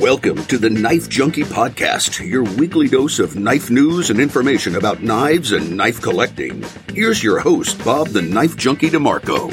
Welcome to the Knife Junkie Podcast, your weekly dose of knife news and information about knives and knife collecting. Here's your host, Bob the Knife Junkie DeMarco.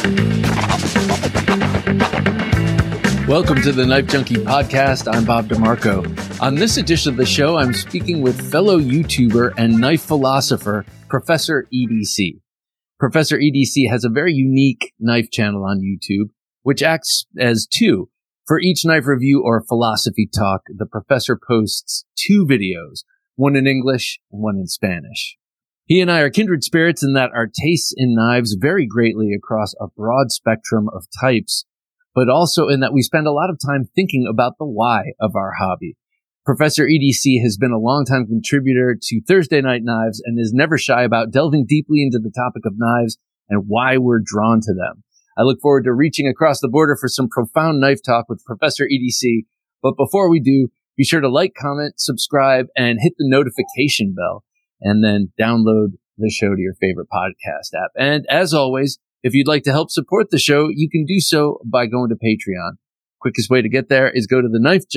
Welcome to the Knife Junkie Podcast. I'm Bob DeMarco. On this edition of the show, I'm speaking with fellow YouTuber and knife philosopher, Professor EDC. Professor EDC has a very unique knife channel on YouTube, which acts as two. For each knife review or philosophy talk, the professor posts two videos, one in English and one in Spanish. He and I are kindred spirits in that our tastes in knives vary greatly across a broad spectrum of types, but also in that we spend a lot of time thinking about the why of our hobby. Professor EDC has been a longtime contributor to Thursday Night Knives and is never shy about delving deeply into the topic of knives and why we're drawn to them. I look forward to reaching across the border for some profound knife talk with Professor EDC. But before we do, be sure to like, comment, subscribe, and hit the notification bell, and then download the show to your favorite podcast app. And as always, if you'd like to help support the show, you can do so by going to Patreon. Quickest way to get there is go to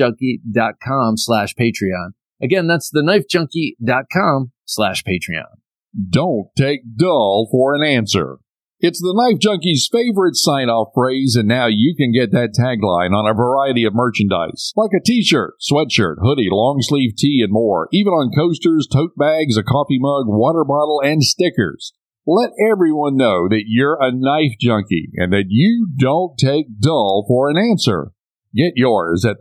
thenifejunkie.com/Patreon. Again, that's thenifejunkie.com/Patreon. Don't take dull for an answer. It's the Knife Junkie's favorite sign-off phrase, and now you can get that tagline on a variety of merchandise, like a t-shirt, sweatshirt, hoodie, long-sleeve tee, and more, even on coasters, tote bags, a coffee mug, water bottle, and stickers. Let everyone know that you're a knife junkie and that you don't take dull for an answer. Get yours at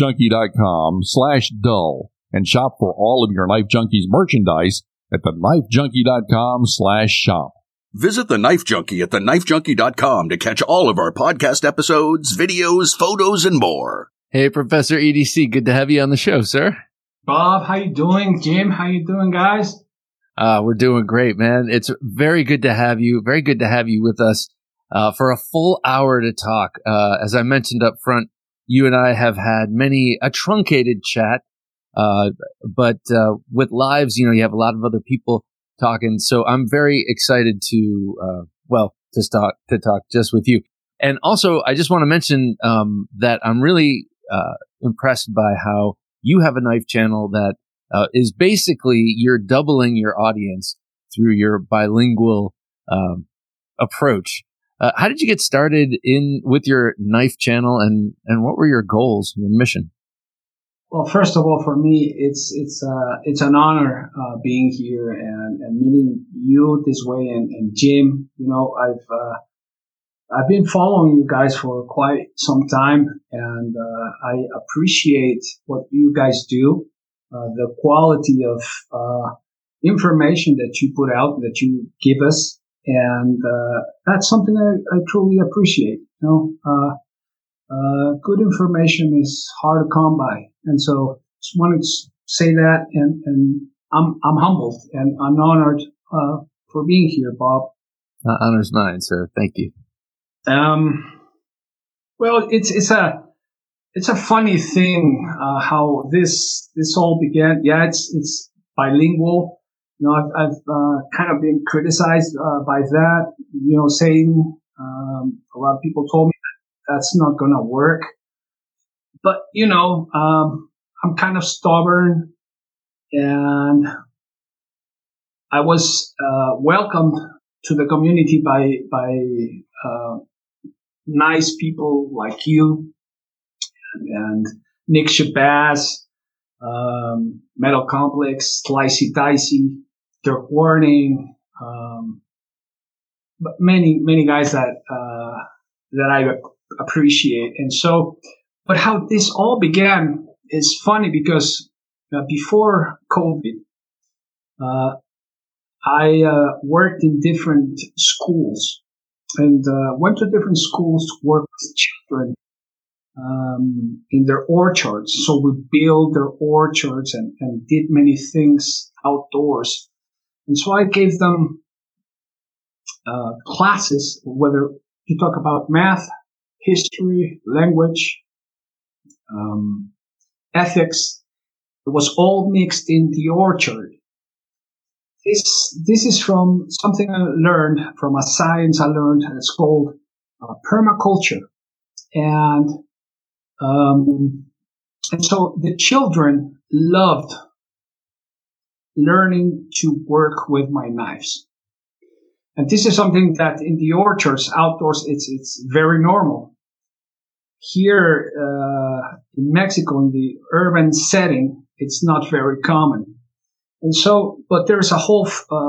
thenifejunkie.com/dull and shop for all of your Knife Junkies merchandise at thenifejunkie.com/shop. Visit The Knife Junkie at thenifejunkie.com to catch all of our podcast episodes, videos, photos, and more. Hey, Professor EDC, good to have you on the show, sir. Bob, how you doing? Jim, how you doing, guys? We're doing great, man. It's very good to have you. Very good to have you with us for a full hour to talk. As I mentioned up front, you and I have had many a truncated chat, but with lives, you have a lot of other people talking. So I'm very excited to talk just with you. And also, I just want to mention that I'm really impressed by how you have a knife channel that is basically you're doubling your audience through your bilingual approach. How did you get started with your knife channel, and what were your goals, your mission? Well, first of all, for me, it's an honor being here and meeting you this way, and Jim. I've been following you guys for quite some time, and I appreciate what you guys do. The quality of information that you put out, that you give us, and that's something I truly appreciate. Good information is hard to come by, and so just wanted to say that, and I'm humbled and I'm honored for being here, Bob. Honor's mine, sir. Thank you. Well, it's a funny thing how this all began. Yeah, it's bilingual. I've kind of been criticized by that. Saying a lot of people told me that's not going to work. But I'm kind of stubborn, and I was welcomed to the community by nice people like you and Nick Shabazz, Metal Complex, Slicey Dicey, Dirk Warning, but many guys that I appreciate. And so, but how this all began is funny because before COVID, I worked in different schools and went to different schools to work with children in their orchards. So we built their orchards and did many things outdoors. And so I gave them classes, whether you talk about math, history, language, ethics. It was all mixed in the orchard. This is from something I learned, from a science I learned. It's called permaculture. And And so the children loved learning to work with my knives. And this is something that in the orchards, outdoors, it's very normal. Here in Mexico, in the urban setting, it's not very common. And so, but there's a whole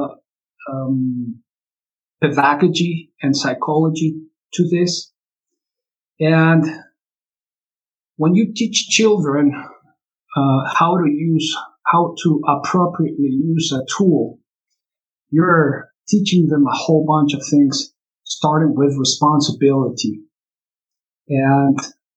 pedagogy and psychology to this. And when you teach children how to appropriately use a tool, you're teaching them a whole bunch of things, starting with responsibility. And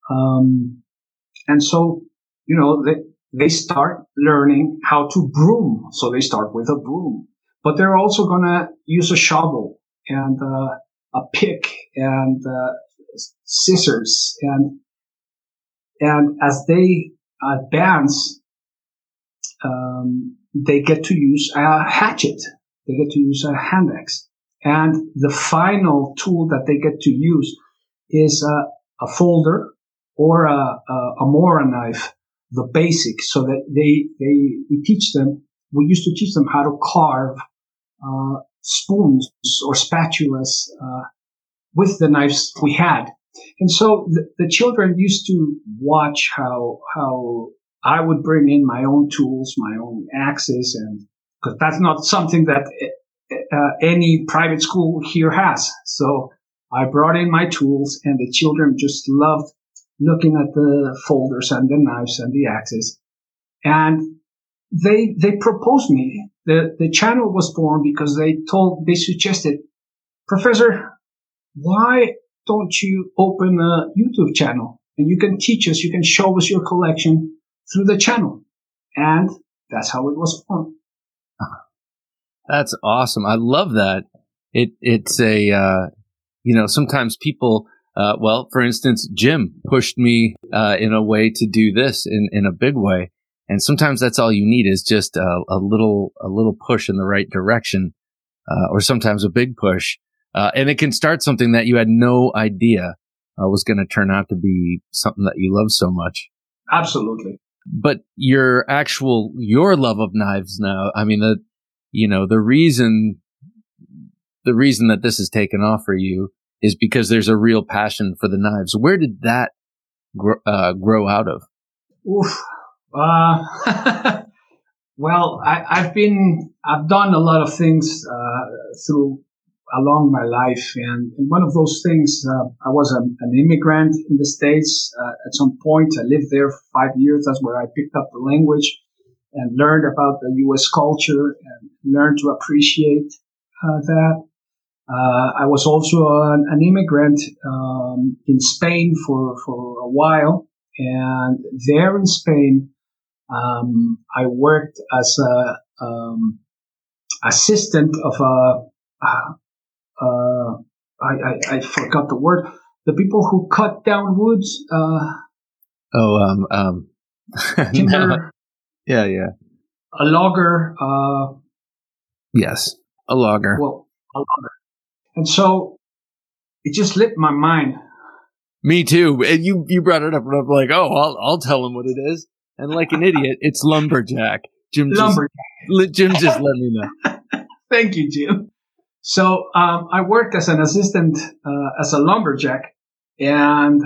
so, they start learning how to broom. So they start with a broom, but they're also going to use a shovel and a pick and scissors. And as they advance, they get to use a hatchet. They get to use a hand axe. And the final tool that they get to use is a folder or a Mora knife, the basics, so that we used to teach them how to carve spoons or spatulas with the knives we had. And so the children used to watch how I would bring in my own tools, my own axes, and because that's not something that any private school here has. So I brought in my tools, and the children just loved looking at the folders and the knives and the axes. And they proposed me. The channel was born because they suggested, Professor, why don't you open a YouTube channel and you can teach us, you can show us your collection through the channel. And that's how it was born. That's awesome. I love that. It's a, sometimes people, for instance, Jim pushed me in a way to do this in a big way. And sometimes that's all you need is just a little push in the right direction, or sometimes a big push. And it can start something that you had no idea was going to turn out to be something that you love so much. Absolutely. But your love of knives now, I mean, the reason that this has taken off for you is because there's a real passion for the knives. Where did that grow out of? Oof. Well, I've done a lot of things along my life, and one of those things, I was an immigrant in the States. At some point, I lived there for 5 years. That's where I picked up the language and learned about the U.S. culture and learned to appreciate that. I was also an immigrant in Spain for a while, and there in Spain, I worked as a assistant of I forgot the word. The people who cut down woods. Timber. No. Yeah. A logger. Yes, a logger. Well, a logger. And so it just lit my mind. Me too. And you brought it up, and I'm like, I'll tell him what it is. And like an idiot, it's lumberjack. Jim just let me know. Thank you, Jim. So I worked as an assistant as a lumberjack, and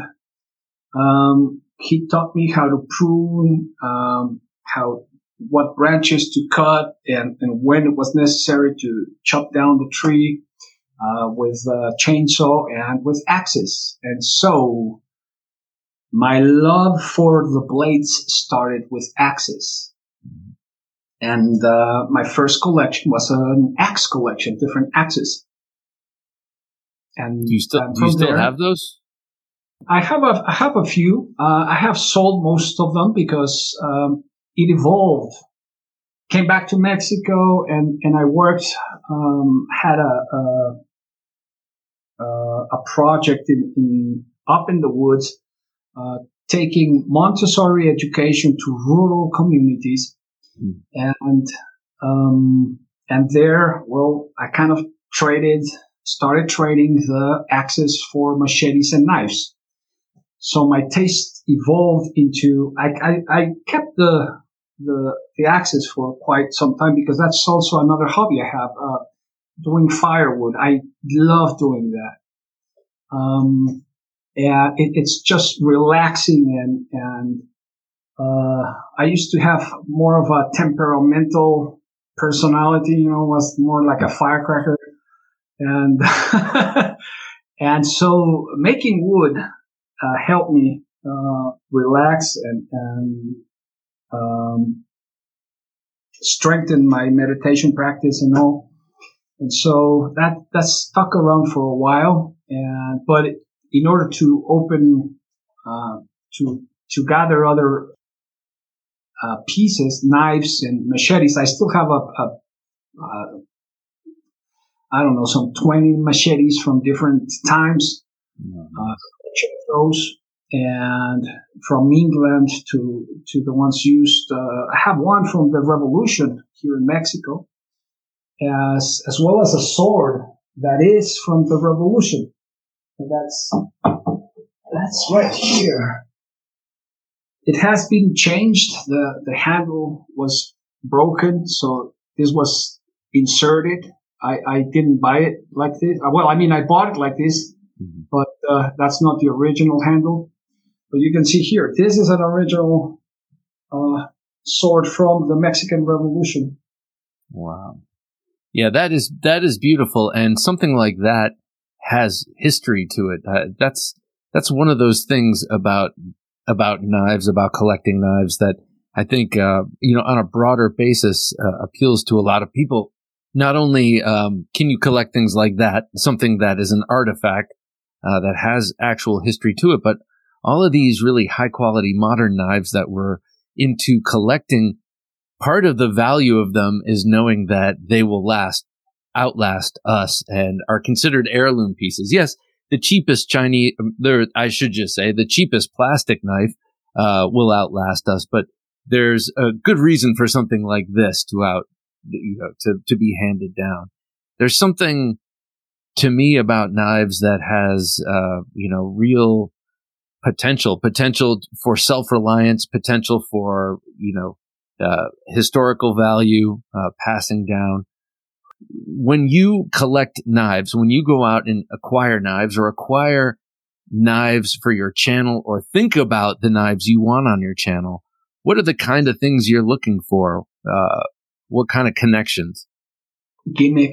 he taught me how to prune, what branches to cut, and when it was necessary to chop down the tree with a chainsaw and with axes. And so my love for the blades started with axes. And my first collection was an axe collection, different axes. And do you still have those? I have a few. I have sold most of them because it evolved. Came back to Mexico and I worked. Had a project up in the woods, taking Montessori education to rural communities. And there, I kind of started trading the axes for machetes and knives. So my taste evolved into, I kept the axes for quite some time because that's also another hobby I have, doing firewood. I love doing that. And it's just relaxing and I used to have more of a temperamental personality, was more like a firecracker. And, and so making wood, helped me, relax and strengthen my meditation practice and all. And so that stuck around for a while. But in order to open, to gather other, pieces, knives and machetes, I still have I don't know, some 20 machetes from different times. Those, and from England to the ones used. I have one from the Revolution here in Mexico, as well as a sword that is from the Revolution. And that's right here. It has been changed. The handle was broken, so this was inserted. I didn't buy it like this. Well, I mean, I bought it like this, but that's not the original handle. But you can see here, this is an original sword from the Mexican Revolution. Wow. Yeah, that is beautiful, and something like that has history to it. That's one of those things about knives, about collecting knives, that I think on a broader basis appeals to a lot of people. Not only can you collect things like that, something that is an artifact that has actual history to it, but all of these really high-quality modern knives that we're into collecting, part of the value of them is knowing that they will outlast us and are considered heirloom pieces. Yes, the cheapest the cheapest plastic knife will outlast us, but there's a good reason for something like this to be handed down. There's something to me about knives that has real potential for self-reliance, potential for historical value, passing down. When you collect knives, when you go out and acquire knives or acquire knives for your channel or think about the knives you want on your channel, what are the kind of things you're looking for? What kind of connections? Gimmick.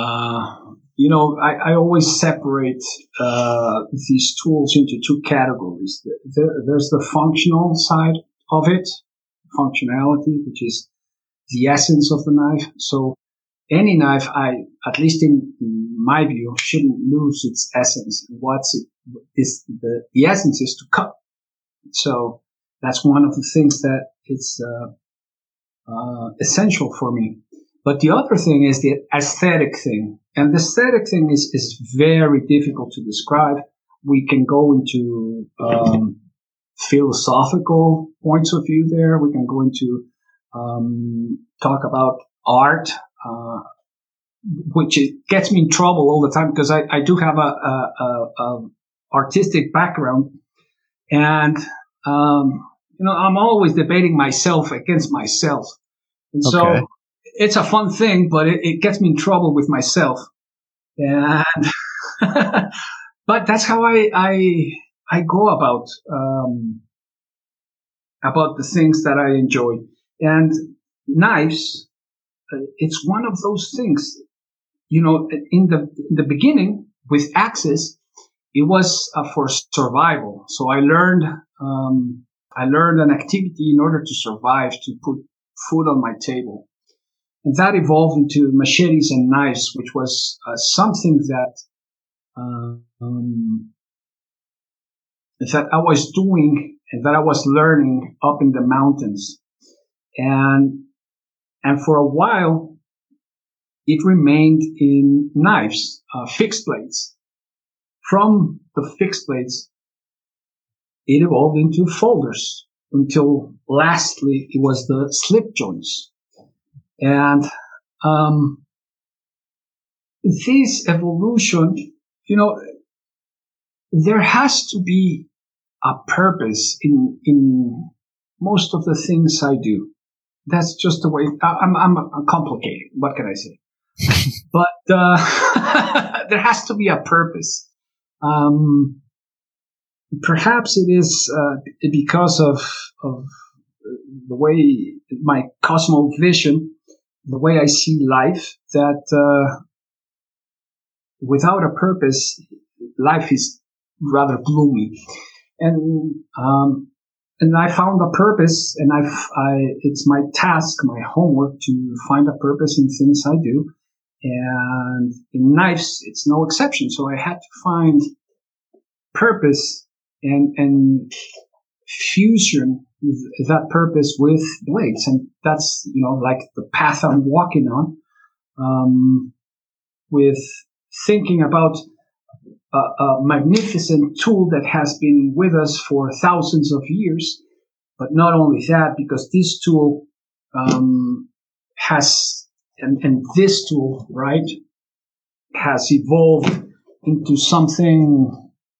I always separate these tools into two categories. There's the functional side of it, functionality, which is the essence of the knife. So any knife, at least in my view, shouldn't lose its essence. The essence is to cut. So that's one of the things that it's essential for me. But the other thing is the aesthetic thing. And the aesthetic thing is very difficult to describe. We can go into philosophical points of view there. We can go into talk about art, which gets me in trouble all the time because I do have a artistic background. And, I'm always debating myself against myself. And so it's a fun thing, but it gets me in trouble with myself. And, but that's how I go about the things that I enjoy. And knives, it's one of those things, in the beginning with axes, it was for survival. So I learned an activity in order to survive, to put food on my table. And that evolved into machetes and knives, which was something that I was doing and that I was learning up in the mountains. And for a while, it remained in knives, fixed blades. From the fixed blades, it evolved into folders until lastly it was the slip joints. And this evolution, there has to be a purpose in most of the things I do. That's just the way I'm complicated. What can I say? But there has to be a purpose. Perhaps it is because of the way my cosmovision, the way I see life, that without a purpose, life is rather gloomy. And I found a purpose, and it's my task, my homework to find a purpose in things I do. And in knives, it's no exception. So I had to find purpose and fusion that purpose with blades. And that's, like the path I'm walking on, with thinking about a magnificent tool that has been with us for thousands of years. But not only that, because this tool and this tool, right, has evolved into something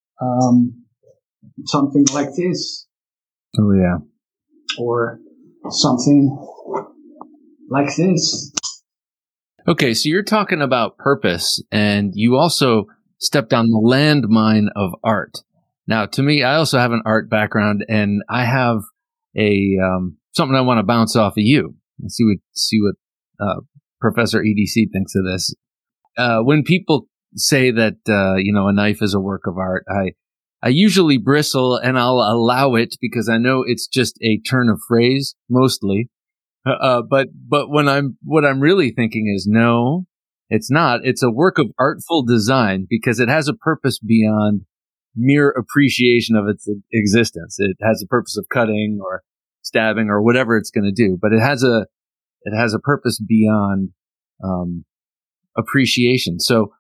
like this. Oh, yeah. Or something like this. Okay, so you're talking about purpose, and you also stepped on the landmine of art. Now, to me, I also have an art background, and I have a something I want to bounce off of you and see what Professor EDC thinks of this. When people say that a knife is a work of art, I usually bristle, and I'll allow it because I know it's just a turn of phrase mostly. But what I'm really thinking is, no, it's not. It's a work of artful design because it has a purpose beyond mere appreciation of its existence. It has a purpose of cutting or stabbing or whatever it's going to do, but it has a purpose beyond appreciation. So,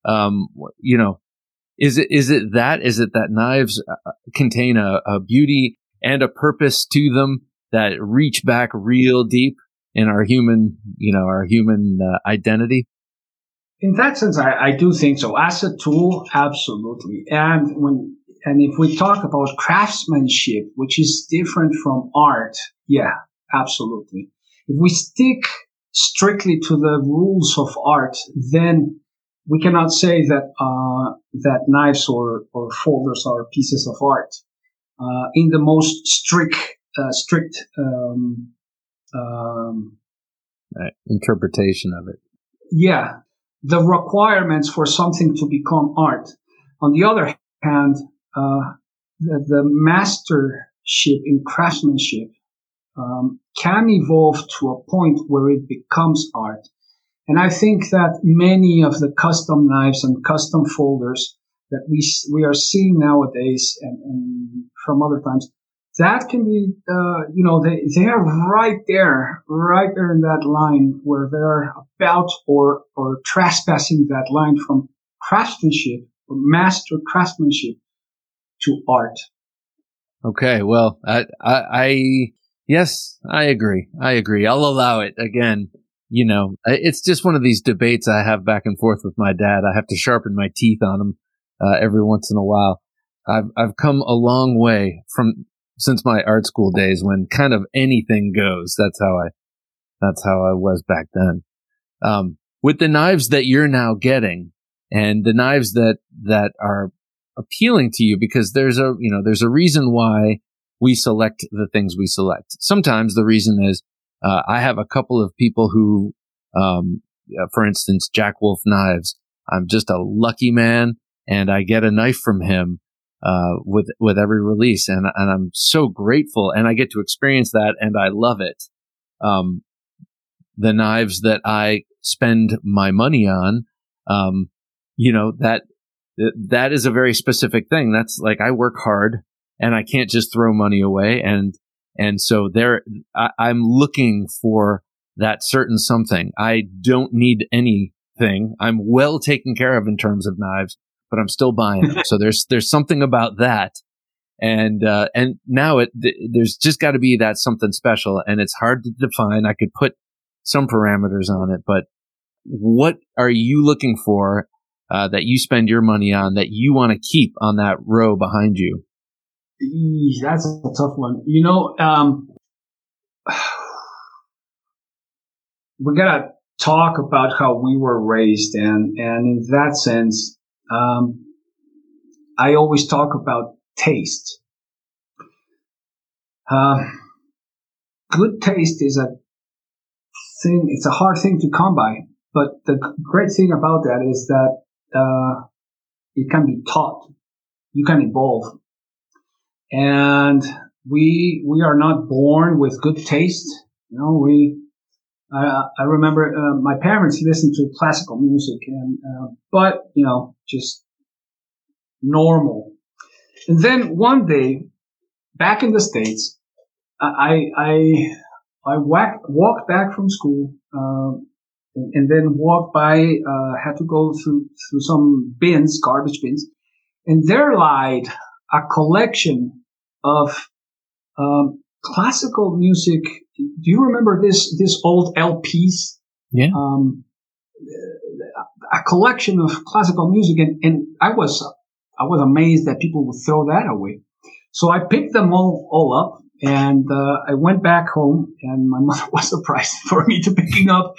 is it that knives contain a beauty and a purpose to them that reach back real deep in our human identity? In that sense, I do think so. As a tool, absolutely. And if we talk about craftsmanship, which is different from art, yeah, absolutely. If we stick strictly to the rules of art, then we cannot say that knives or folders are pieces of art. In the most strict interpretation of it. Yeah. The requirements for something to become art. On the other hand, the mastership in craftsmanship can evolve to a point where it becomes art. And I think that many of the custom knives and custom folders that we are seeing nowadays and from other times, that can be, they are right there in that line where they're about or trespassing that line from craftsmanship or master craftsmanship to art. Okay, well, yes, I agree. I'll allow it. Again, it's just one of these debates I have back and forth with my dad. I have to sharpen my teeth on him every once in a while. I've come a long way since my art school days when kind of anything goes. That's how I was back then. With the knives that you're now getting and the knives that are appealing to you, because there's a reason why we select the things we select. Sometimes the reason is, I have a couple of people who, for instance, Jack Wolf Knives. I'm just a lucky man and I get a knife from him with every release, and I'm so grateful, and I get to experience that, and I love it. The knives that I spend my money on, that is a very specific thing. That's like, I work hard, and I can't just throw money away, and so I'm looking for that certain something. I don't need anything. I'm well taken care of in terms of knives, but I'm still buying them. So there's something about that. And now there's just got to be that something special, and it's hard to define. I could put some parameters on it, but what are you looking for, that you spend your money on, that you want to keep on that row behind you? That's a tough one. We gotta talk about how we were raised, and in that sense, I always talk about taste. Good taste is a thing. It's a hard thing to come by, but the great thing about that is that it can be taught. You can evolve, and we are not born with good taste. I remember my parents listened to classical music, but just normal. And then one day, back in the States, I walked back from school, and then walked by, had to go through some bins, garbage bins, and there lied a collection of classical music. Do you remember this old LPs? Yeah. A collection of classical music, and I was amazed that people would throw that away. So I picked them all up, and I went back home, and my mother was surprised for me to picking up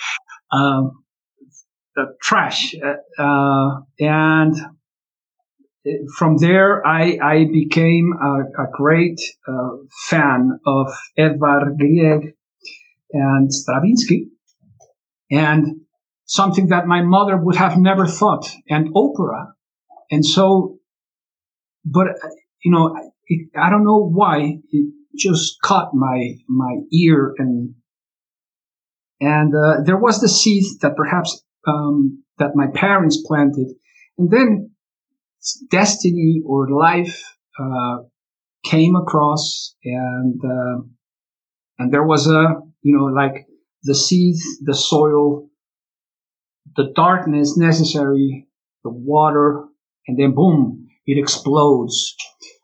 the trash, and from there I became a great fan of Edvard Grieg and Stravinsky, and something that my mother would have never thought, and opera. And so, but I don't know why it just caught my ear, and there was the seed that perhaps that my parents planted, and then destiny or life came across, and there was like the seed, the soil, the darkness necessary, the water, and then boom, it explodes.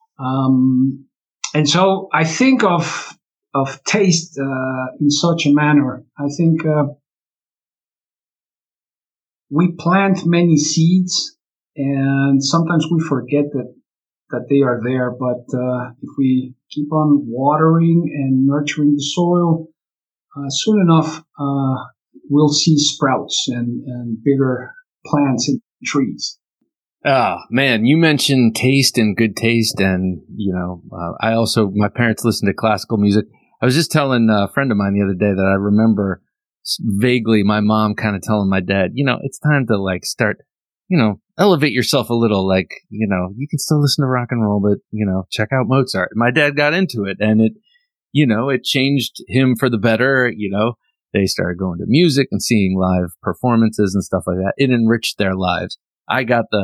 And so I think of taste in such a manner. I think we plant many seeds, and sometimes we forget that they are there. But if we keep on watering and nurturing the soil, soon enough we'll see sprouts and bigger plants and trees. Man, you mentioned taste and good taste, and my parents listened to classical music. I was just telling a friend of mine the other day that I remember vaguely my mom kind of telling my dad, it's time to start, elevate yourself a little. You can still listen to rock and roll, but check out Mozart. My dad got into it, and it changed him for the better. They started going to music and seeing live performances and stuff like that. It enriched their lives. I got the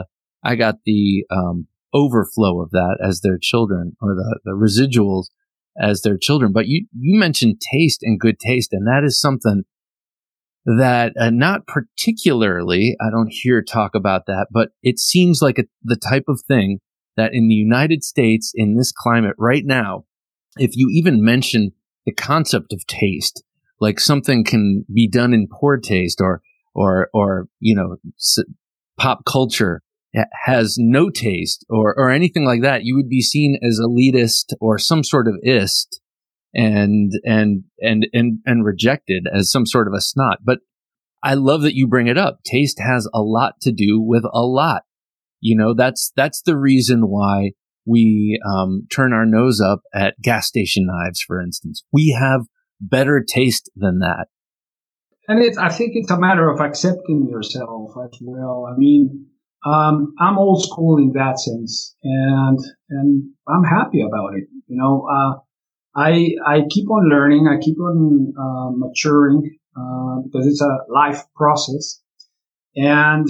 overflow of that as their children, or the residuals as their children. But you mentioned taste and good taste, and that is something that not particularly, I don't hear talk about that, but it seems like the type of thing that in the United States, in this climate right now, if you even mention the concept of taste, like something can be done in poor taste, or pop culture has no taste, or anything like that, you would be seen as elitist or some sort of ist, and rejected as some sort of a snot. But I love that you bring it up. Taste has a lot to do with a lot. That's the reason why we turn our nose up at gas station knives, for instance. We have better taste than that. And I think it's a matter of accepting yourself as well. I mean, I'm old school in that sense, and I'm happy about it. I keep on learning. I keep on maturing because it's a life process. And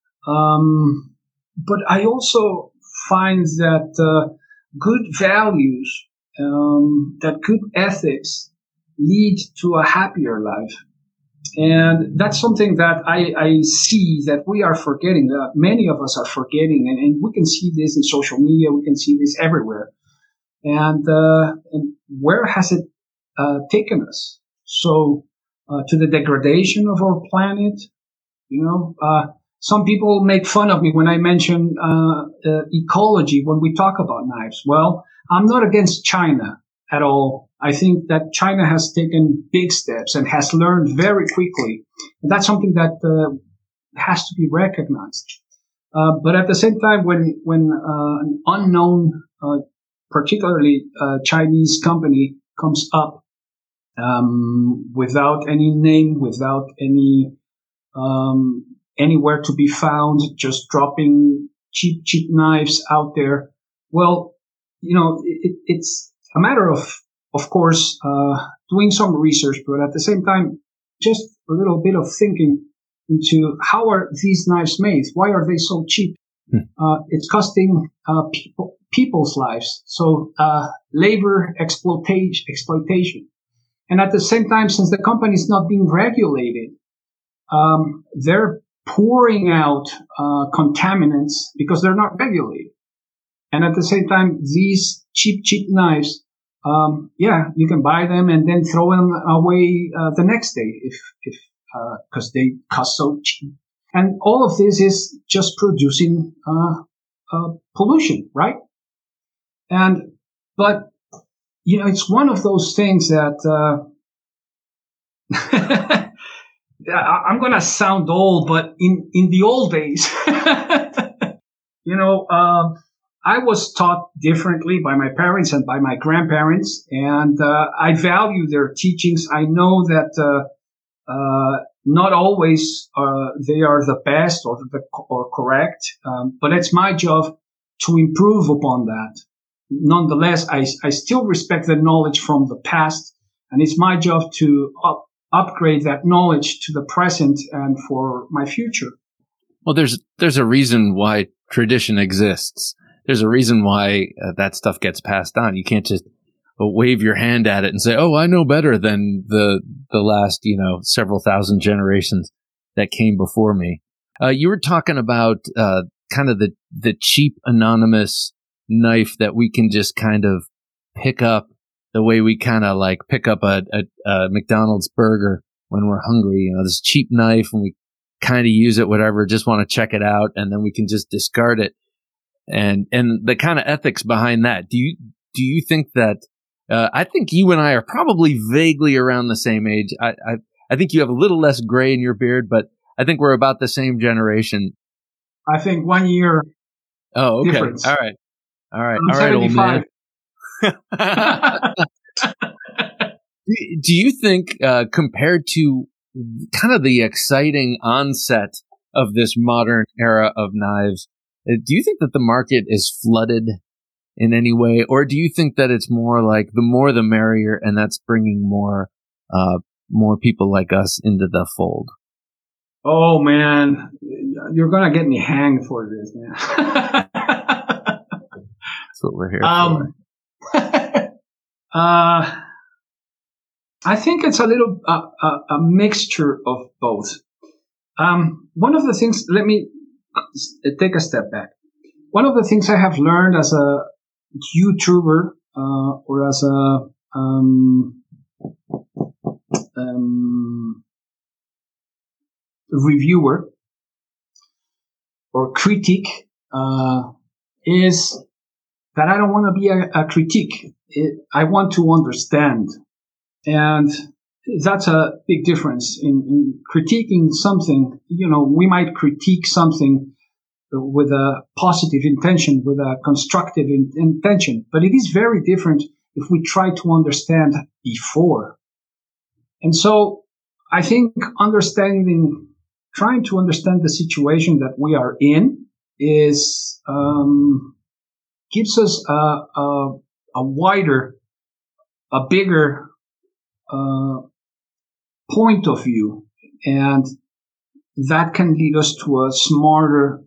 but I also find that good values, that good ethics lead to a happier life. And that's something that I see that we are forgetting, that many of us are forgetting. And we can see this in social media. We can see this everywhere. And where has it taken us? So to the degradation of our planet. Some people make fun of me when I mention ecology when we talk about knives. Well, I'm not against China at all. I think that China has taken big steps and has learned very quickly. And that's something that has to be recognized. But at the same time, when an unknown, particularly Chinese company comes up without any name, without any anywhere to be found, just dropping cheap knives out there, well, it's a matter of course, doing some research, but at the same time, just a little bit of thinking into how are these knives made? Why are they so cheap? It's costing people's lives. So labor exploitation. And at the same time, since the company is not being regulated, they're pouring out contaminants because they're not regulated. And at the same time, these cheap knives, you can buy them and then throw them away the next day if because they cost so cheap. And all of this is just producing pollution, right? But it's one of those things that I'm gonna sound old, but in the old days, I was taught differently by my parents and by my grandparents, and I value their teachings. I know that not always they are the best or correct, but it's my job to improve upon that. Nonetheless, I still respect the knowledge from the past, and it's my job to upgrade that knowledge to the present and for my future. Well, there's a reason why tradition exists. There's a reason why that stuff gets passed on. You can't just wave your hand at it and say, "Oh, I know better than the last, several thousand generations that came before me." You were talking about kind of the cheap anonymous knife that we can just kind of pick up the way we kind of like pick up a McDonald's burger when we're hungry. This cheap knife, and we kind of use it, whatever, just want to check it out, and then we can just discard it. And the kind of ethics behind that. Do you think that? I think you and I are probably vaguely around the same age. I think you have a little less gray in your beard, but I think we're about the same generation. I think 1 year. Oh, okay. Difference. All right. I'm 75. Old man. Do you think, compared to kind of the exciting onset of this modern era of knives, do you think that the market is flooded in any way, or do you think that it's more like the more the merrier, and that's bringing more people like us into the fold? Oh man, you're gonna get me hanged for this, man. That's what we're here for. I think it's a little a mixture of both. One of the things, let me take a step back. One of the things I have learned as a YouTuber or as a reviewer or critic is that I don't want to be a critique. I want to understand. And that's a big difference in critiquing something. We might critique something with a positive intention, with a constructive intention, but it is very different if we try to understand before. And so I think trying to understand the situation that we are in is, gives us a wider, a bigger, point of view, and that can lead us to a smarter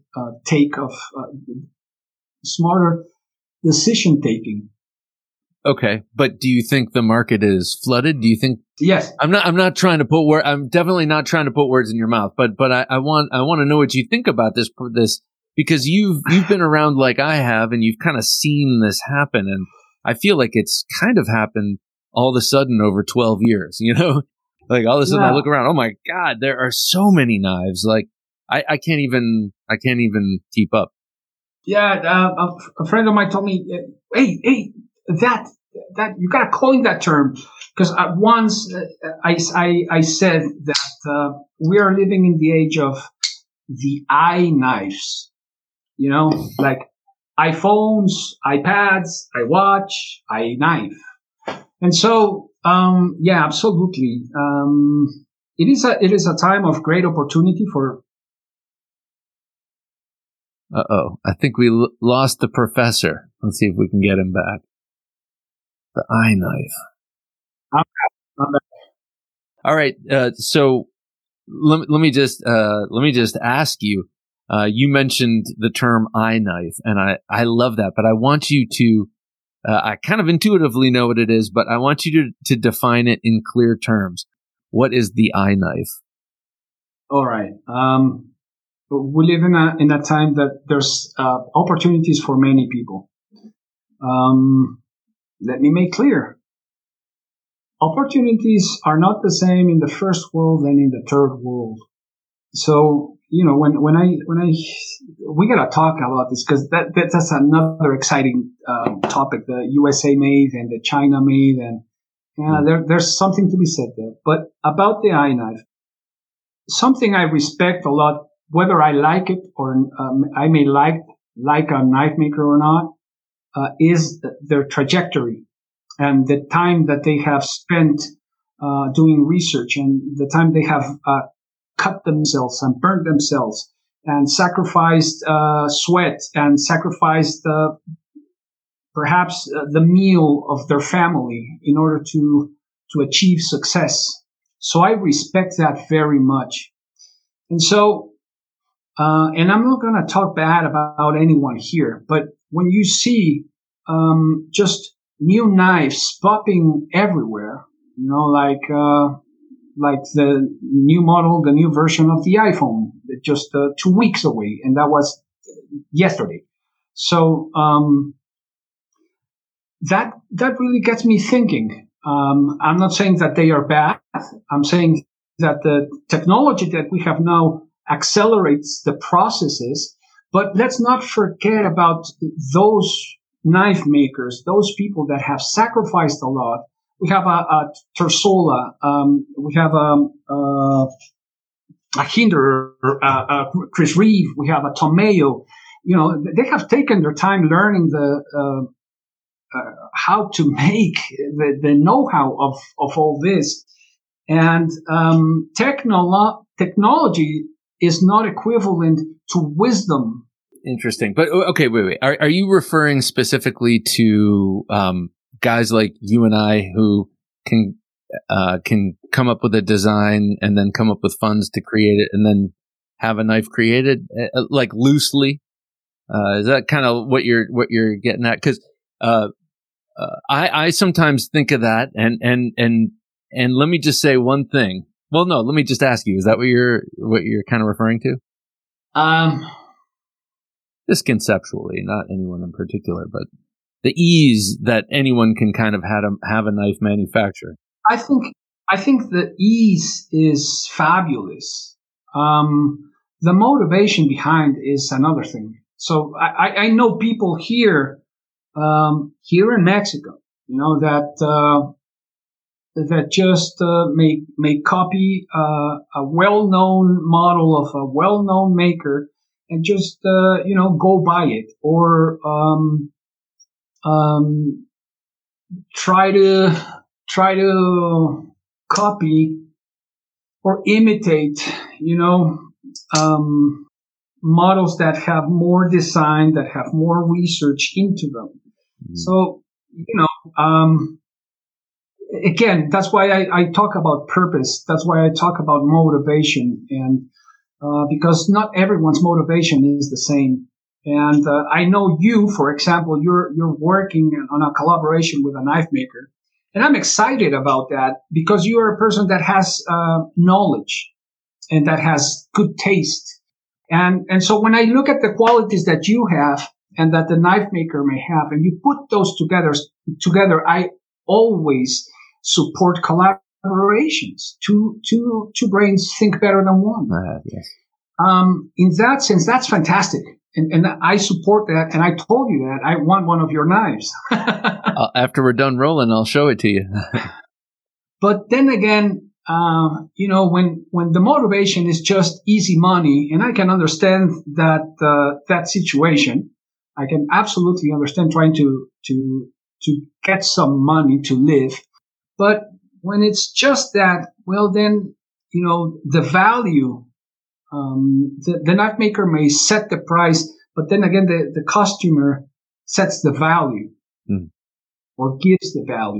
smarter decision taking. Okay, but do you think the market is flooded? Do you think? Yes. I'm not trying to put I'm definitely not trying to put words in your mouth, but I want to know what you think about this because you've been around like I have, and you've kind of seen this happen, and I feel like it's kind of happened all of a sudden over 12 years, like all of a sudden I look around, oh my God, there are so many knives. Like I can't even keep up. Yeah. A friend of mine told me, hey, that you got to coin that term, because once I said that we are living in the age of the iKnives, like iPhones, iPads, iWatch, iKnife. And so, absolutely. It is a time of great opportunity for. I think we lost the professor. Let's see if we can get him back. The iKnife. All right. So let me just ask you. You mentioned the term iKnife, and I love that, but I want you to. I kind of intuitively know what it is, but I want you to define it in clear terms. What is the iKnife? All right. We live in a time that there's opportunities for many people. Let me make clear. Opportunities are not the same in the first world than in the third world. So, when we gotta talk about this, because that's another exciting topic. The USA made and the China made, and there's something to be said there. But about the iKnife, something I respect a lot, whether I like it or I may like a knife maker or not, is their trajectory and the time that they have spent doing research, and the time they have cut themselves and burned themselves and sacrificed sweat and sacrificed perhaps the meal of their family in order to achieve success. So I respect that very much. And so, and I'm not going to talk bad about anyone here, but when you see just new knives popping everywhere, like the new model, the new version of the iPhone, just 2 weeks away, and that was yesterday. So that really gets me thinking. I'm not saying that they are bad. I'm saying that the technology that we have now accelerates the processes, but let's not forget about those knife makers, those people that have sacrificed a lot. We have a Tersola, we have a Hinderer, Chris Reeve, we have a Tomeo. They have taken their time learning the how to make the know-how of all this. And technology is not equivalent to wisdom. Interesting. But okay, wait. Are you referring specifically to guys like you and I who can come up with a design and then come up with funds to create it and then have a knife created, like loosely? Is that kind of what you're getting at? Because I sometimes think of that, and let me just say one thing. Well, no, let me just ask you: is that what you're kind of referring to? Just conceptually, not anyone in particular, but the ease that anyone can kind of have a knife manufactured. I think the ease is fabulous. The motivation behind is another thing. So I know people here in Mexico, that just may copy a well-known model of a well-known maker and just go buy it, or try to copy or imitate models that have more design, that have more research into them. Mm-hmm. So again, that's why I talk about purpose. That's why I talk about motivation, and because not everyone's motivation is the same. And I know you, for example, you're working on a collaboration with a knife maker, and I'm excited about that because you are a person that has knowledge and that has good taste. And so when I look at the qualities that you have and that the knife maker may have, and you put those together, I always support collaborations. Two brains think better than one. Yes. In that sense, that's fantastic. and I support that. And I told you that I want one of your knives. After we're done rolling, I'll show it to you. But then again, when the motivation is just easy money, and I can understand that situation, I can absolutely understand trying to get some money to live. But when it's just that, well, then, the value, the knife maker may set the price, but then again, the customer sets the value or gives the value.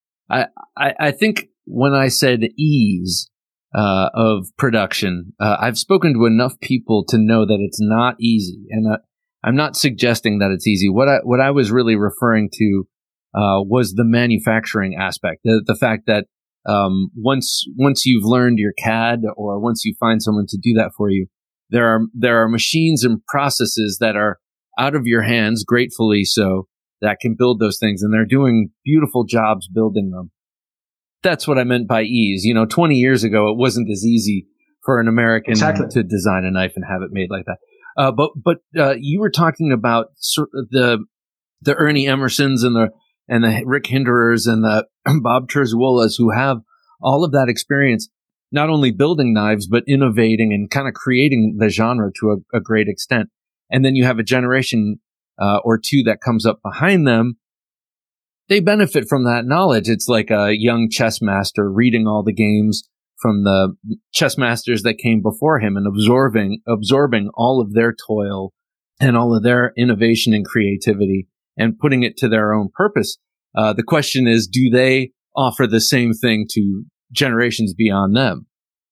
I think when I said ease of production, I've spoken to enough people to know that it's not easy, and I'm not suggesting that it's easy. What I was really referring to was the manufacturing aspect, the fact that once you've learned your CAD, or once you find someone to do that for you, there are machines and processes that are out of your hands, gratefully so, that can build those things, and they're doing beautiful jobs building them. That's what I meant by ease. 20 years ago, it wasn't as easy for an American to design a knife and have it made like that. But you were talking about the Ernie Emersons and the Rick Hinderers and the Bob Terzuolas, who have all of that experience, not only building knives, but innovating and kind of creating the genre to a great extent. And then you have a generation or two that comes up behind them. They benefit from that knowledge. It's like a young chess master reading all the games from the chess masters that came before him and absorbing all of their toil and all of their innovation and creativity and putting it to their own purpose. The question is, do they offer the same thing to generations beyond them?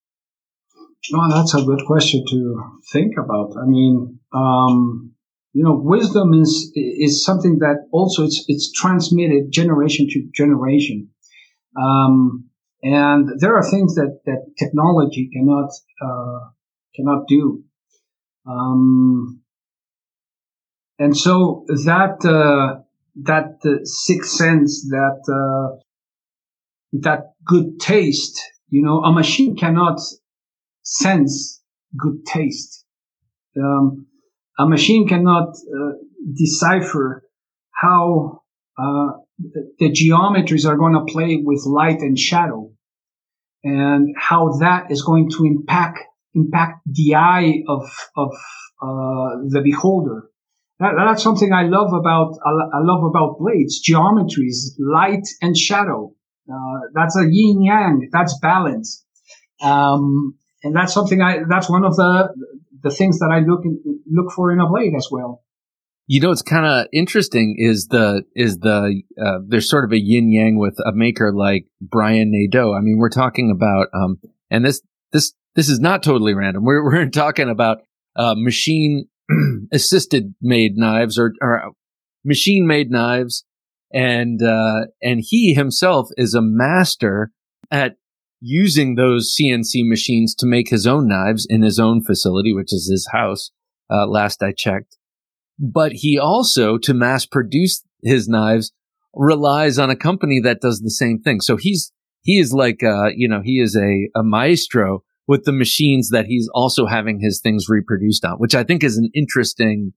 Oh, that's a good question to think about. I mean, wisdom is something that also it's transmitted generation to generation. And there are things that technology cannot do. And so that sixth sense, that good taste, a machine cannot sense good taste. A machine cannot decipher how the geometries are going to play with light and shadow, and how that is going to impact the eye of the beholder. That's something I love about blades: geometries, light and shadow. That's a yin yang. That's balance, and that's something that's one of the things that I look for in a blade as well. It's kind of interesting is there's sort of a yin yang with a maker like Brian Nadeau. I mean, we're talking about and this is not totally random. We're talking about machine assisted made knives or machine made knives, and he himself is a master at using those CNC machines to make his own knives in his own facility, which is his house, last I checked. But he also, to mass produce his knives, relies on a company that does the same thing. So he is like, he is a maestro with the machines that he's also having his things reproduced on, which I think is an interesting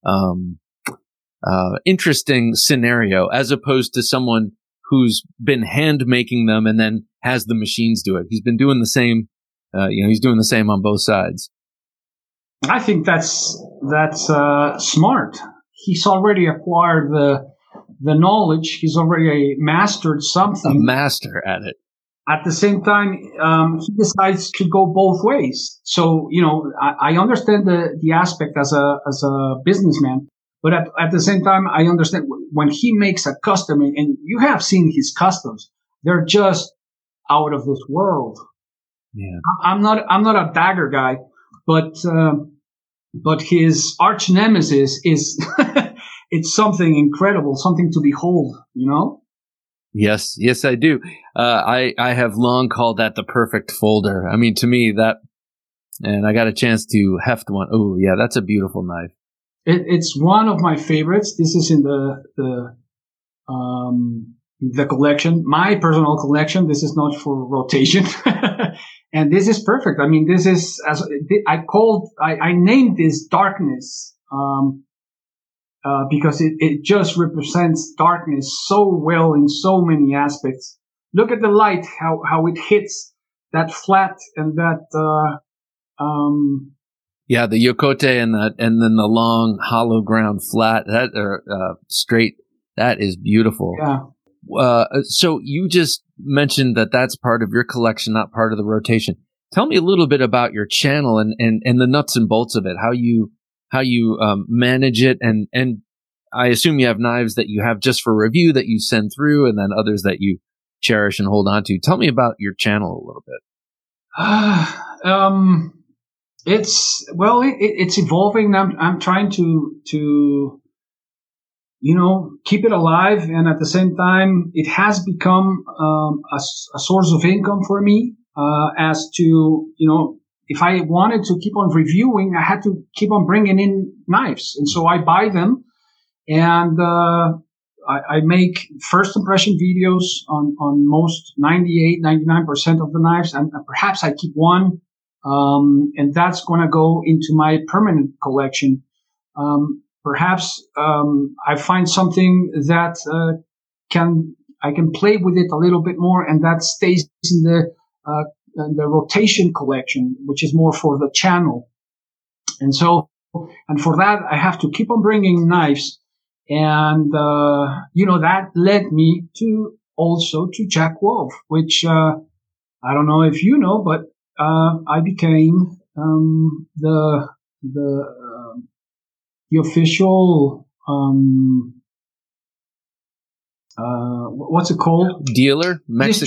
scenario, as opposed to someone who's been hand making them and then has the machines do it. He's been doing the same, he's doing the same on both sides. I think that's smart. He's already acquired the knowledge. He's already mastered something. A master at it. At the same time, he decides to go both ways. So, I understand the aspect as a businessman, but at the same time, I understand when he makes a custom, and you have seen his customs, they're just out of this world. Yeah. I'm not a dagger guy, but his arch nemesis is, it's something incredible, something to behold, Yes, I do. I have long called that the perfect folder. I mean, to me, and I got a chance to heft one. Oh, yeah, that's a beautiful knife. It's one of my favorites. This is in the collection, my personal collection. This is not for rotation. And this is perfect. I mean, this is, I named this darkness. because it just represents darkness so well in so many aspects. Look at the light, how it hits that flat and that, yeah, the yokote and then the long hollow ground flat, straight, that is beautiful. Yeah. So you just mentioned that that's part of your collection, not part of the rotation. Tell me a little bit about your channel and the nuts and bolts of it, how you manage it. And I assume you have knives that you have just for review that you send through, and then others that you cherish and hold on to. Tell me about your channel a little bit. It's evolving. I'm trying to keep it alive, and at the same time, it has become a source of income for me. As to if I wanted to keep on reviewing, I had to keep on bringing in knives, and so I buy them, and I make first impression videos on most 99% of the knives, and perhaps I keep one, and that's going to go into my permanent collection. Perhaps I find something that I can play with it a little bit more, and that stays in the rotation collection, which is more for the channel. And for that, I have to keep on bringing knives. And, that led me to Jack Wolf, which, I don't know if you know, but, I became, the official, what's it called? Dealer?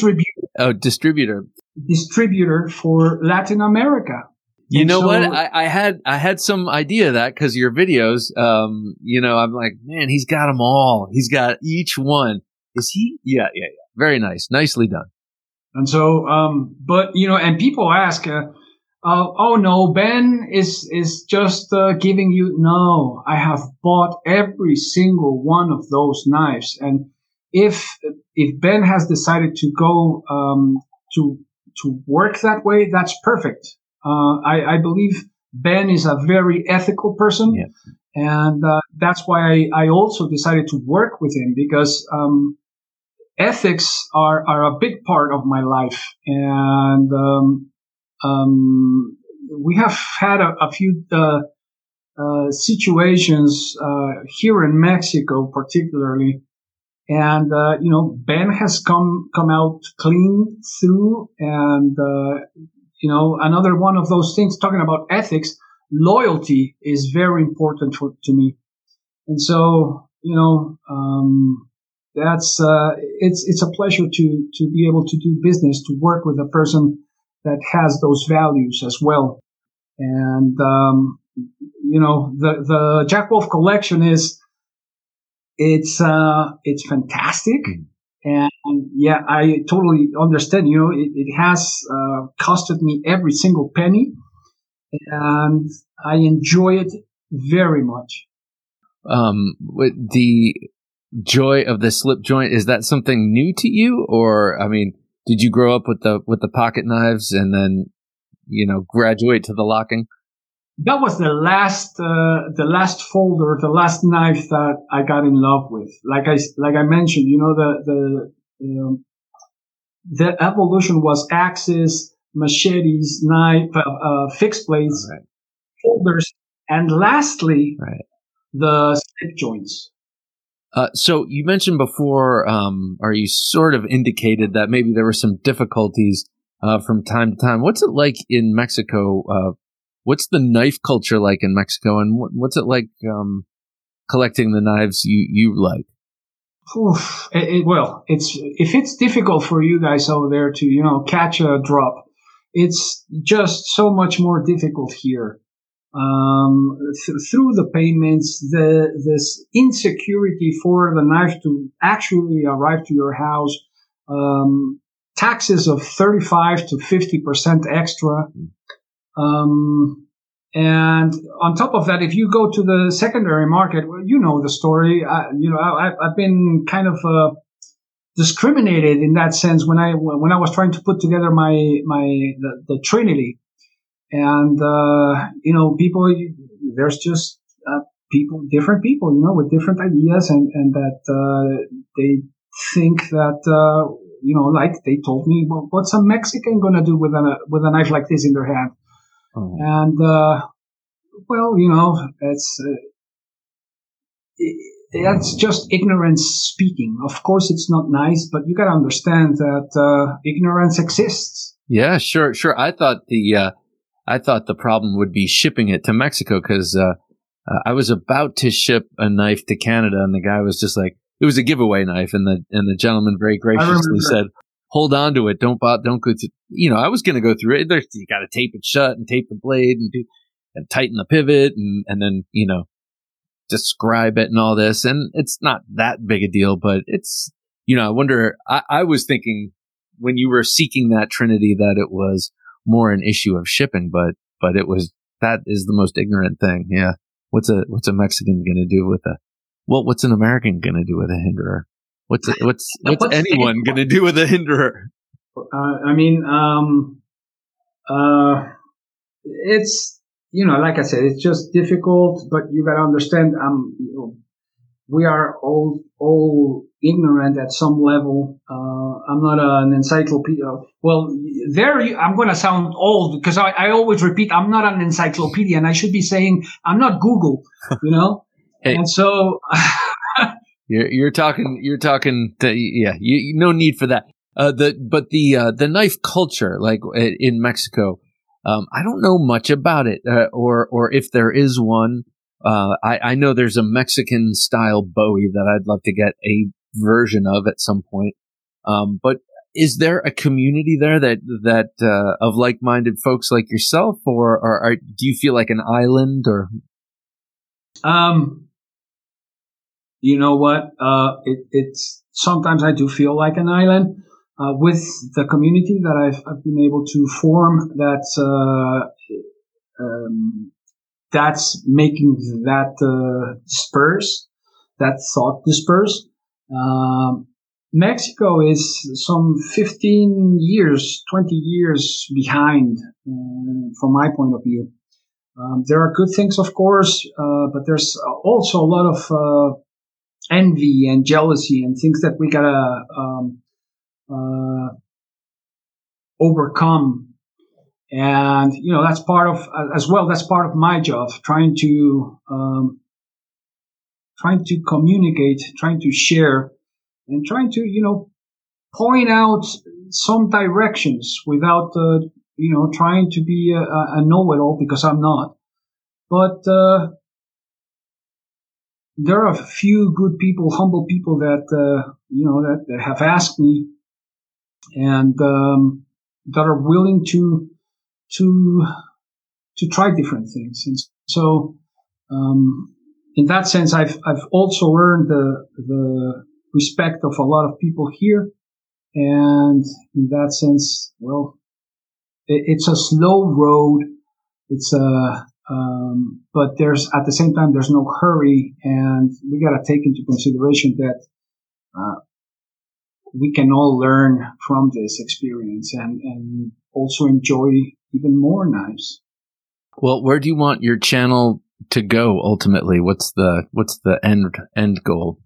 Distributor for Latin America. You know what? I had some idea of that because your videos, I'm like, man, he's got them all. He's got each one. Is he? Yeah. Very nice. Nicely done. And so, and people ask, oh no, Ben is just giving you. No, I have bought every single one of those knives. And if Ben has decided to go, to work that way, that's perfect. I believe Ben is a very ethical person, yeah. And that's why I also decided to work with him, because ethics are a big part of my life, and we have had a few situations here in Mexico, particularly. And, Ben has come out clean through, and, another one of those things, talking about ethics, loyalty is very important to me. And so, that's, it's a pleasure to be able to do business, to work with a person that has those values as well. And, the Jack Wolf collection it's fantastic. And yeah, I totally understand. It has costed me every single penny, and I enjoy it very much. With the joy of the slip joint, is that something new to you, or did you grow up with the pocket knives and then graduate to the locking? That was the last folder, the last knife that I got in love with. Like I mentioned, the evolution was axes, machetes, knife, fixed blades, right, folders, and lastly, right, the slip joints. So you mentioned before, or you sort of indicated that maybe there were some difficulties from time to time. What's it like in Mexico? What's the knife culture like in Mexico, and what's it like collecting the knives you like? Oof. If it's difficult for you guys over there to catch a drop, it's just so much more difficult here. Through the payments, this insecurity for the knife to actually arrive to your house, taxes of 35 to 50% extra. And on top of that, if you go to the secondary market, well, you know the story. I've been kind of discriminated in that sense when I was trying to put together the Trinity, and people, there's just different people, with different ideas, and that they think that like they told me, well, what's a Mexican gonna do with a knife like this in their hand? Oh. And that's just ignorance speaking. Of course, it's not nice, but you got to understand that ignorance exists. Yeah, sure. I thought the problem would be shipping it to Mexico, because I was about to ship a knife to Canada, and the guy was just like, it was a giveaway knife, and the gentleman very graciously said, "Hold on to it. Don't go through." I was going to go through it. You got to tape it shut and tape the blade and tighten the pivot and then describe it and all this. And it's not that big a deal, but it's I wonder. I was thinking when you were seeking that trinity that it was more an issue of shipping, but that is the most ignorant thing. Yeah. What's a Mexican going to do with what's an American going to do with a hinderer? What's anyone going to do with a hinderer? It's, like I said, it's just difficult, but you got to understand, we are all ignorant at some level. I'm not an encyclopedia. Well, I'm going to sound old because I always repeat, I'm not an encyclopedia, and I should be saying I'm not Google, Hey. And so you're talking no need for that. The knife culture, like in Mexico, I don't know much about it, or if there is one. I know there's a Mexican style Bowie that I'd love to get a version of at some point. But is there a community there that of like-minded folks like yourself, or do you feel like an island, or? You know what? It's sometimes I do feel like an island with the community that I've been able to form. That's making that thought disperse. Mexico is some 15 years, 20 years behind from my point of view. There are good things, of course, but there's also a lot of envy and jealousy and things that we gotta overcome. And that's part of my job, trying to communicate, trying to share, and trying to point out some directions without trying to be a know-it-all, because I'm not. But there are a few good people, humble people that that have asked me, and that are willing to try different things. And so in that sense, I've also earned the respect of a lot of people here. And in that sense, well, it's a slow road. But at the same time, there's no hurry, and we got to take into consideration that we can all learn from this experience and also enjoy even more knives. Well, where do you want your channel to go ultimately? What's the end goal?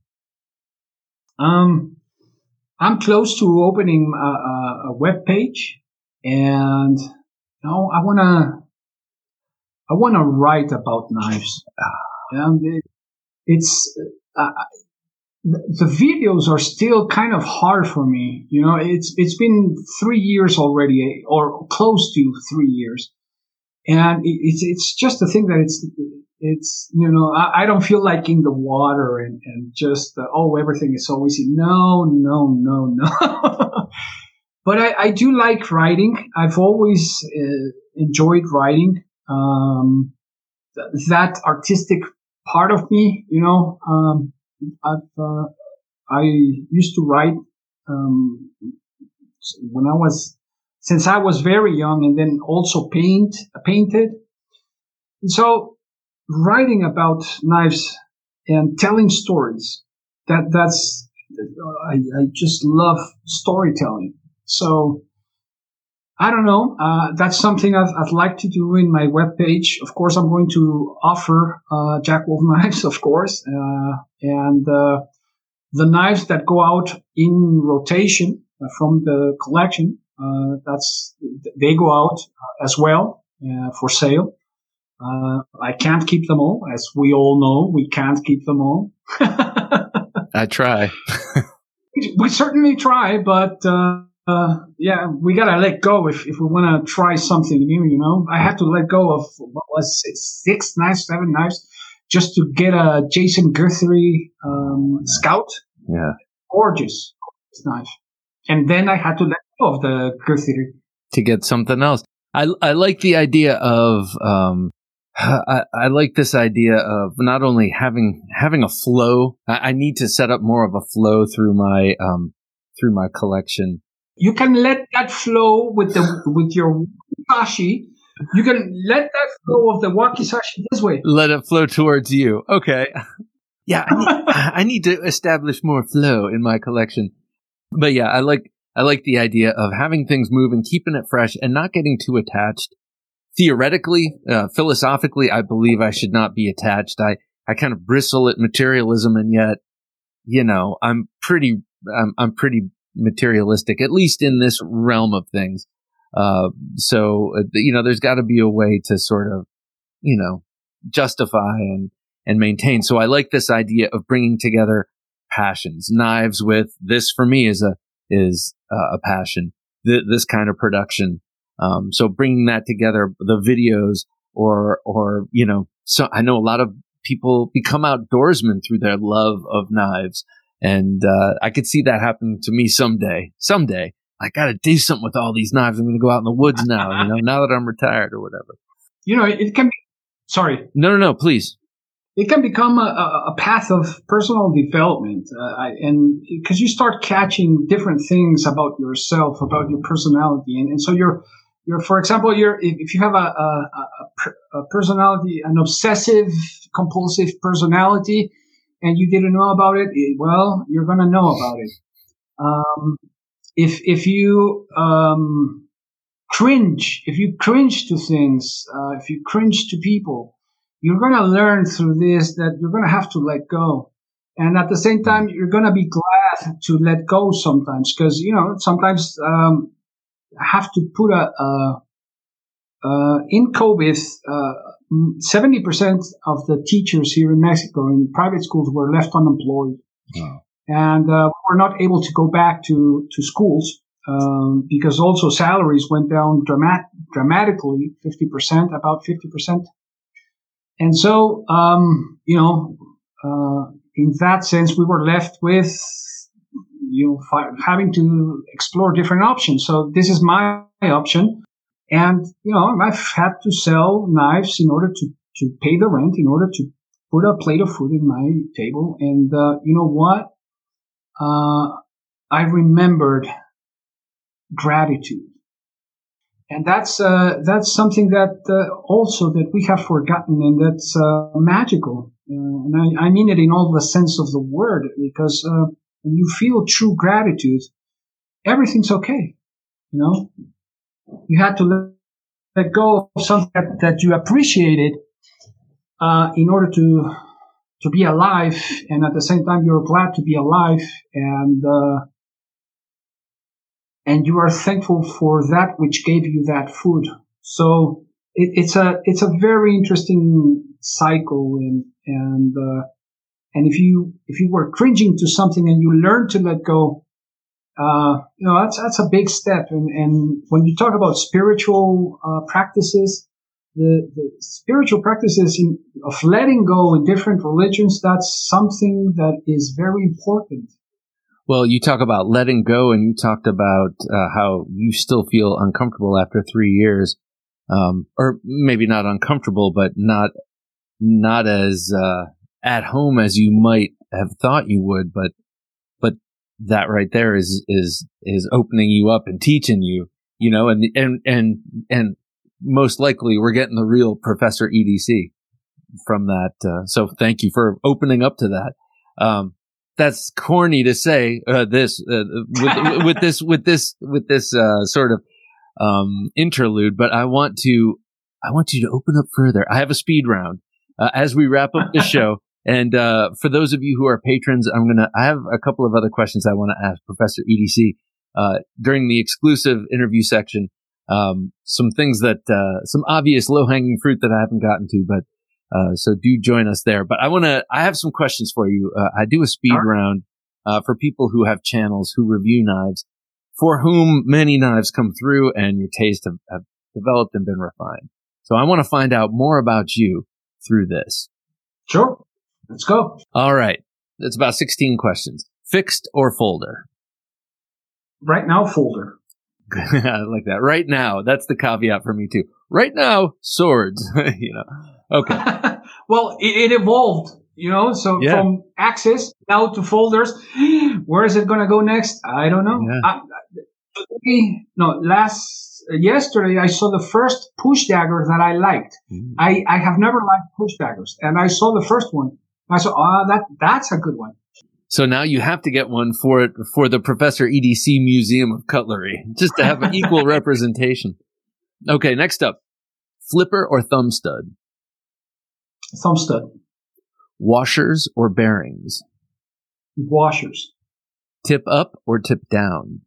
I'm close to opening a web page, and I want to write about knives. And the videos are still kind of hard for me. It's been 3 years already, or close to 3 years. And it's just the thing that it's I don't feel like in the water and just, everything is so easy. No. But I do like writing. I've always enjoyed writing. That artistic part of me, I used to write since I was very young, and then also painted. And so writing about knives and telling stories, I just love storytelling. So I don't know. That's something I'd like to do in my webpage. Of course, I'm going to offer Jack Wolf knives, of course, and the knives that go out in rotation from the collection. They go out as well for sale. I can't keep them all, as we all know. We can't keep them all. I try. We certainly try, but yeah, we gotta let go if we want to try something new. You know, I had to let go of what was it, 7 knives, just to get a Jason Guthrie Scout. Yeah, gorgeous knife, and then I had to let go of the Guthrie to get something else. I like the idea of I like this idea of not only having a flow. I need to set up more of a flow through my collection. You can let that flow with your wakizashi. You can let that flow of the wakizashi this way. Let it flow towards you. Okay. Yeah, I need to establish more flow in my collection. But yeah, I like the idea of having things move and keeping it fresh and not getting too attached. Theoretically, philosophically, I believe I should not be attached. I kind of bristle at materialism, and yet, you know, I'm pretty materialistic, at least in this realm of things. So, you know, there's got to be a way to sort of, you know, justify and maintain. So I like this idea of bringing together passions. Knives with this for me is a passion. This kind of production. So bringing that together, the videos or, you know, so I know a lot of people become outdoorsmen through their love of knives. And, I could see that happening to me someday. I got to do something with all these knives. I'm going to go out in the woods now, you know, now that I'm retired or whatever. You know, it can be, sorry. No, please. It can become a path of personal development. And because you start catching different things about yourself, about your personality. And so you're, for example, if you have a personality, an obsessive compulsive personality, and you didn't know about it, well, you're going to know about it. If you cringe to things, if you cringe to people, you're going to learn through this that you're going to have to let go. And at the same time, you're going to be glad to let go sometimes, because, you know, sometimes I have to put in COVID, 70% of the teachers here in Mexico in private schools were left unemployed. Wow. And we're not able to go back to schools because also salaries went down dramatically, 50%, about 50%. And so, you know, in that sense, we were left with, you know, having to explore different options. So this is my option. And, you know, I've had to sell knives in order to pay the rent, in order to put a plate of food in my table. And, you know what? I remembered gratitude. And that's something that, also that we have forgotten, and that's, magical. And I mean it in all the sense of the word, because, when you feel true gratitude, everything's okay. You know, you had to let go of something that you appreciated, in order to be alive. And at the same time, you're glad to be alive. And you are thankful for that which gave you that food. So it's a very interesting cycle. And if you were cringing to something and you learn to let go, you know, that's a big step. And when you talk about spiritual, practices, the spiritual practices of letting go in different religions, that's something that is very important. Well, you talk about letting go, and you talked about how you still feel uncomfortable after 3 years, or maybe not uncomfortable, but not as at home as you might have thought you would. But that right there is opening you up and teaching you, you know, and most likely we're getting the real Professor EDC from that. So thank you for opening up to that. That's corny to say, with this sort of, interlude, but I want you to open up further. I have a speed round as we wrap up the show. And for those of you who are patrons, I have a couple of other questions I want to ask Professor EDC during the exclusive interview section. Some things that some obvious low-hanging fruit that I haven't gotten to, but so do join us there. But I have some questions for you. I do a speed round for people who have channels who review knives, for whom many knives come through and your taste have developed and been refined. So I want to find out more about you through this. Sure. Let's go. All right. It's about 16 questions. Fixed or folder? Right now, folder. I like that. Right now. That's the caveat for me too. Right now, swords. Okay. Well, it evolved, so from Axis now to folders. Where is it going to go next? I don't know. Yeah. Yesterday I saw the first push dagger that I liked. I have never liked push daggers, and I saw the first one. I saw, that's a good one. So now you have to get one for the Professor EDC Museum of Cutlery, just to have an equal representation. Okay, next up, flipper or thumb stud? Thumb stud. Washers or bearings? Washers. Tip up or tip down?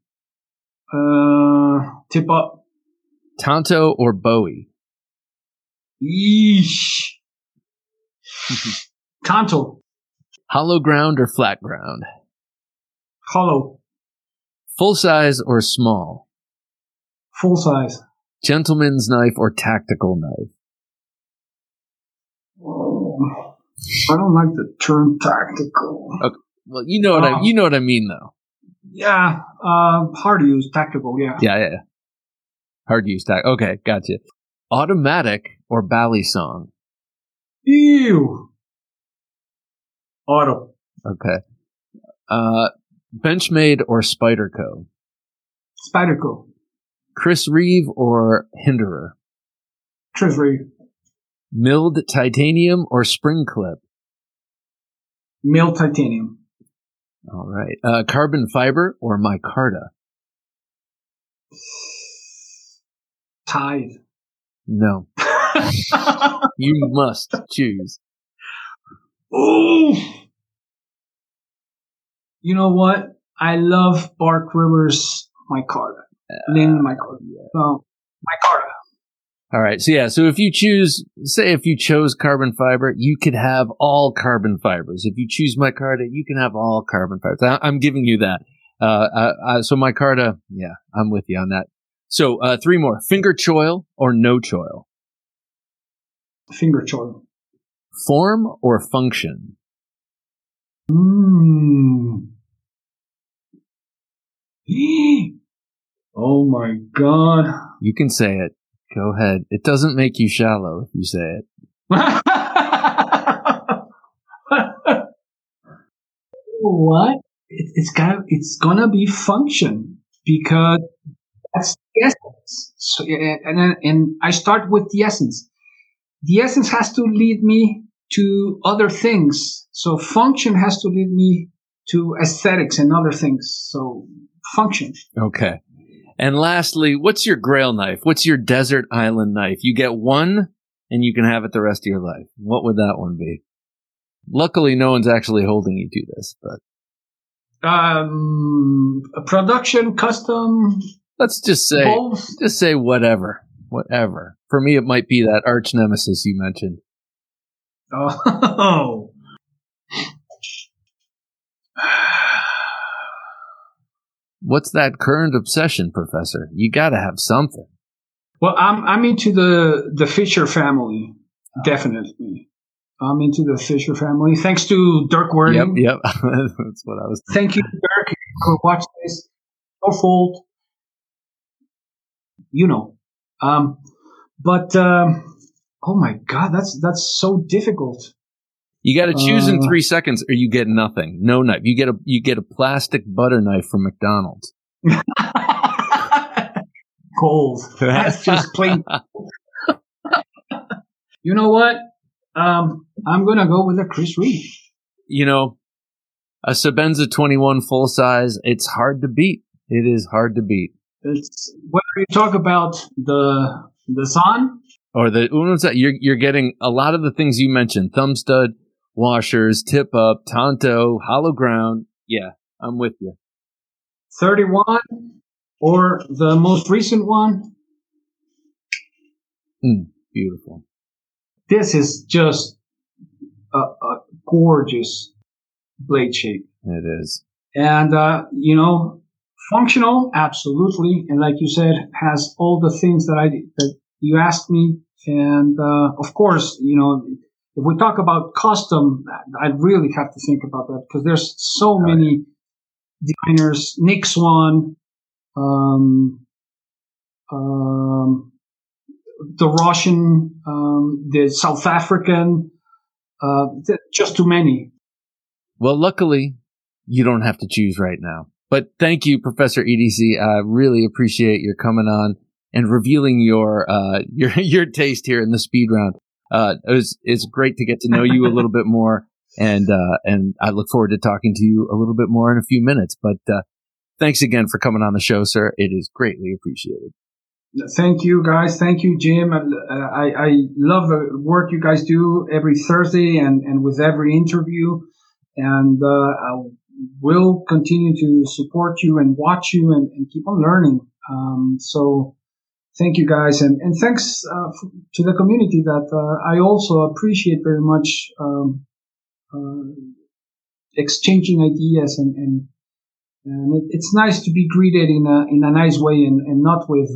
Tip up. Tanto or Bowie? Yeesh. Tanto. Hollow ground or flat ground? Hollow. Full size or small? Full size. Gentleman's knife or tactical knife? Oh, I don't like the term tactical. Okay. Well, you know what I mean, though. Yeah, hard to use tactical. Yeah. Yeah. Hard to use tactical. Okay, gotcha. Automatic or Bally song? Ew. Auto. Okay. Benchmade or Spyderco? Spyderco. Chris Reeve or Hinderer? Chris Reeve. Milled titanium or spring clip? Milled titanium. All right. Carbon fiber or micarta? Tide. No. You must choose. Ooh. You know what? I love Bark Rivers micarta. Lynn micarta. Micarta. All right. So if you chose carbon fiber, you could have all carbon fibers. If you choose micarta, you can have all carbon fibers. I'm giving you that. So micarta, yeah, I'm with you on that. So 3 more. Finger choil or no choil? Finger choil. Form or function? Oh my God. You can say it. Go ahead. It doesn't make you shallow if you say it. What? It's gonna be function, because that's the essence. So, and I start with the essence. The essence has to lead me to other things. So function has to lead me to aesthetics and other things. So function. Okay. And lastly, what's your grail knife? What's your desert island knife? You get one and you can have it the rest of your life. What would that one be? Luckily, no one's actually holding you to this, but. A production, custom. Let's just say, both. Just say whatever. For me, it might be that arch nemesis you mentioned. Oh. What's that current obsession, Professor? You gotta have something. Well, I'm into the Fisher family, definitely. I'm into the Fisher family. Thanks to Dirk Werding. Yep. That's what I was thinking. Thank you, Dirk. If you could watch this, no fault. Oh my God, that's so difficult. You got to choose in 3 seconds, or you get nothing. No knife. You get a plastic butter knife from McDonald's. Cold. That's just plain. You know what? I'm gonna go with a Chris Reeve. A Sebenza 21 full size. It's hard to beat. It is hard to beat. It's whether you talk about the Zahn or the Unos, you're getting a lot of the things you mentioned: thumb stud, washers, tip up, Tonto, hollow ground. Yeah, I'm with you. 31 or the most recent one. Beautiful. This is just a gorgeous blade shape. It is. And, functional, absolutely. And like you said, has all the things that you asked me. And, of course, if we talk about custom, I really have to think about that because there's so many designers. Nick Swan, the Russian, the South African, just too many. Well, luckily, you don't have to choose right now. But thank you, Professor EDC. I really appreciate your coming on and revealing your taste here in the speed round. It's great to get to know you a little bit more, and I look forward to talking to you a little bit more in a few minutes. But thanks again for coming on the show, sir. It is greatly appreciated. Thank you, guys. Thank you, Jim. I love the work you guys do every Thursday and with every interview. And I will continue to support you and watch you and keep on learning. So thank you, guys. And thanks to the community that I also appreciate very much exchanging ideas. And it's nice to be greeted in a nice way and not with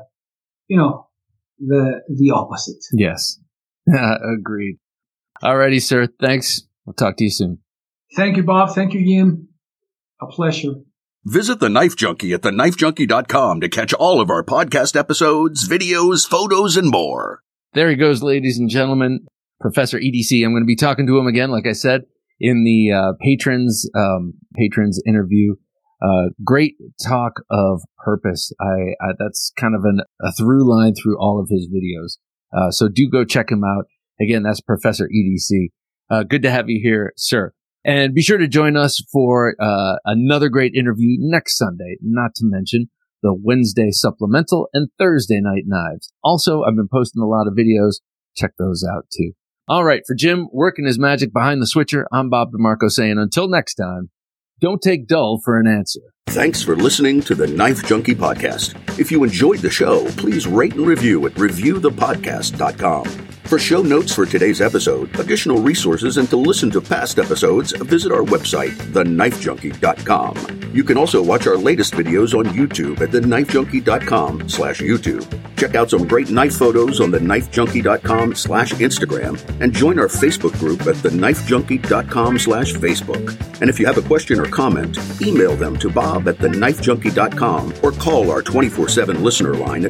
the opposite. Yes. Agreed. Alrighty, sir. Thanks. We'll talk to you soon. Thank you, Bob. Thank you, Jim. A pleasure. Visit The Knife Junkie at thenifejunkie.com to catch all of our podcast episodes, videos, photos, and more. There he goes, ladies and gentlemen. Professor EDC. I'm going to be talking to him again, like I said, in the patrons interview. Great talk of purpose. That's kind of a through line through all of his videos. So do go check him out. Again, that's Professor EDC. Good to have you here, sir. And be sure to join us for another great interview next Sunday, not to mention the Wednesday supplemental and Thursday night knives. Also, I've been posting a lot of videos. Check those out too. All right, for Jim working his magic behind the switcher, I'm Bob DeMarco saying until next time, don't take dull for an answer. Thanks for listening to the Knife Junkie Podcast. If you enjoyed the show, please rate and review at reviewthepodcast.com. For show notes for today's episode, additional resources, and to listen to past episodes, visit our website, thenifejunkie.com. You can also watch our latest videos on YouTube at thenifejunkie.com/YouTube. Check out some great knife photos on thenifejunkie.com/Instagram and join our Facebook group at thenifejunkie.com/Facebook. And if you have a question or comment, email them to bob@thenifejunkie.com or call our 24/7 listener line at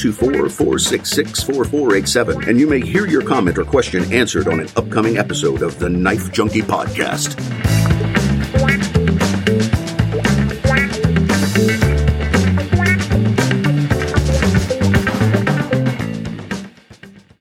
724-466-4487, and you may hear your comment or question answered on an upcoming episode of the Knife Junkie Podcast.